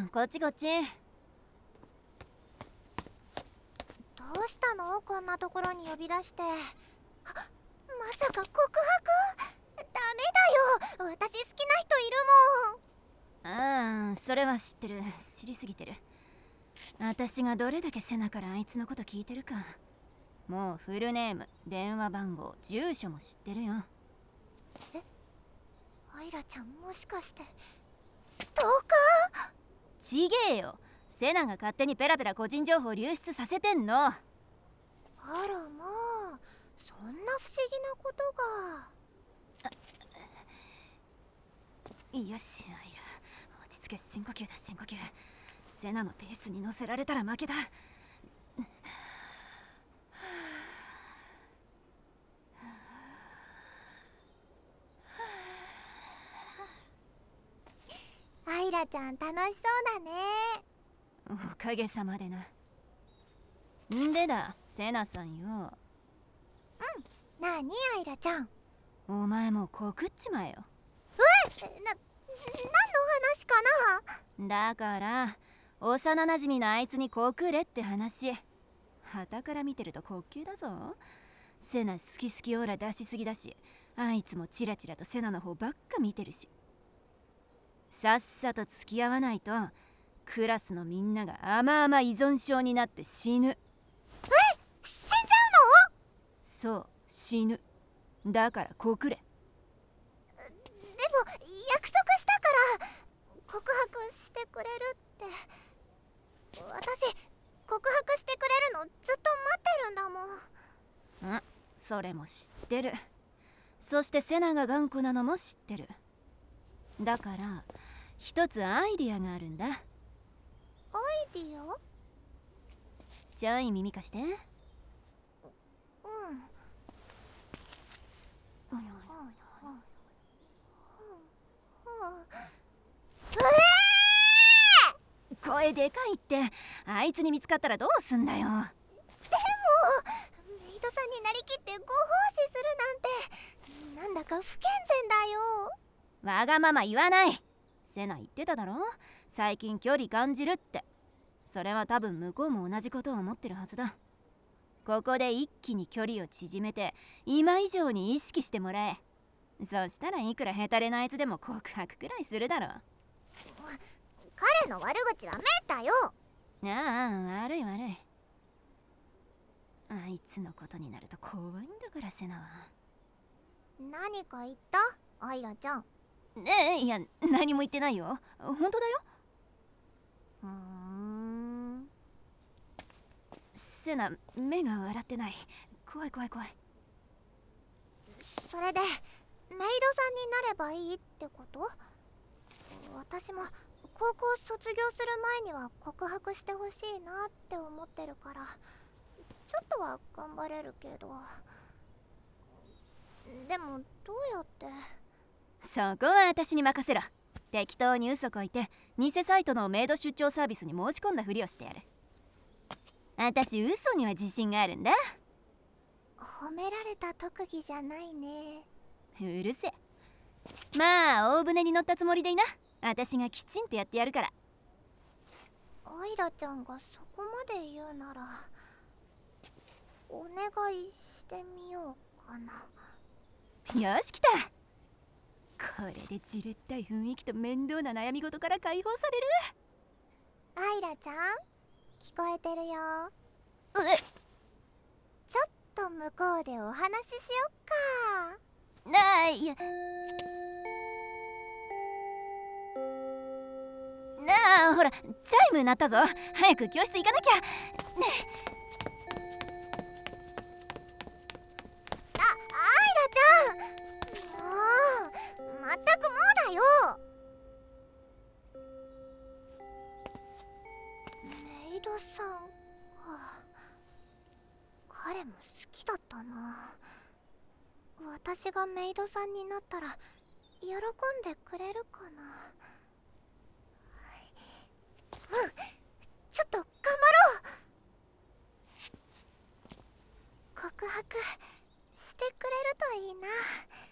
こっちこっち。 どうしたの、こんなところに呼び出して。まさか告白？ダメだよ、私好きな人いるもん。 それは知ってる。知りすぎてる。私がどれだけセナからあいつのこと聞いてるか。もうフルネーム、電話番号、住所も知ってるよ。 え、アイラちゃんもしかしてストーカー？ ちげえよ。セナが勝手にペラペラ個人情報流出させてんの。 あらまあ、そんな不思議なことが。 よし、アイラ、落ち着け。深呼吸だ、深呼吸。セナのペースに乗せられたら負けだ。 アイラちゃん楽しそうだね。 おかげさまでな。んでだ、セナさんよ。 なにアイラちゃん。 お前も告っちまえよ。 何の話かな。 だから幼なじみのあいつに告れって話。旗から見てると滑稽だぞ。セナ好き好きオーラ出しすぎだし、あいつもチラチラとセナの方ばっか見てるし。さっさと付き合わないとクラスのみんなが甘々依存症になって死ぬ。 死んじゃそう、死ぬ。だから告れ。 うの？でも約束したから告白してくれるって。私告白してくれるのずっと待ってるんだもん。 それも知ってる。そしてセナが頑固なのも知ってる。だから一つアイディアがあるんだ。 アイディア？ ちょい耳貸して。声でかいって。あいつに見つかったらどうすんだよ。 メイドさんになりきってご奉仕するなんて、なんだか不健全だよ。 わがまま言わない。セナ言ってただろ、最近距離感じるって。それは多分向こうも同じことを思ってるはずだ。ここで一気に距離を縮めて今以上に意識してもらえ。そしたらいくらヘタレなあいつでも告白くらいするだろ。 彼の悪口はめったよ。 悪い悪い。あいつのことになると怖いんだから、セナは。 何か言った？アイラちゃん。 いや、何も言ってないよ。本当だよ。セナ、目が笑ってない。怖い怖い怖い。 それでメイドさんになればいいってこと？私も高校卒業する前には告白してほしいなって思ってるから、ちょっとは頑張れるけど。でもどうやって？ そこは私に任せろ。適当に嘘こいて偽サイトのメイド出張サービスに申し込んだふりをしてやる。私嘘には自信があるんだ。 褒められた特技じゃないね。 うるせえ。まあ大船に乗ったつもりでいな。私がきちんとやってやるから。 アイラちゃんがそこまで言うならお願いしてみようかな。 よし来た。これでじれったい雰囲気と面倒な悩み事から解放される。 アイラちゃん、聞こえてるよ。ちょっと向こうでお話ししよっか。 いやほらチャイム鳴ったぞ。早く教室行かなきゃ。 アイラちゃん、まったくもうだよ。メイドさんか。彼も好きだったな。私がメイドさんになったら喜んでくれるかな。ちょっと頑張ろう。告白してくれるといいな。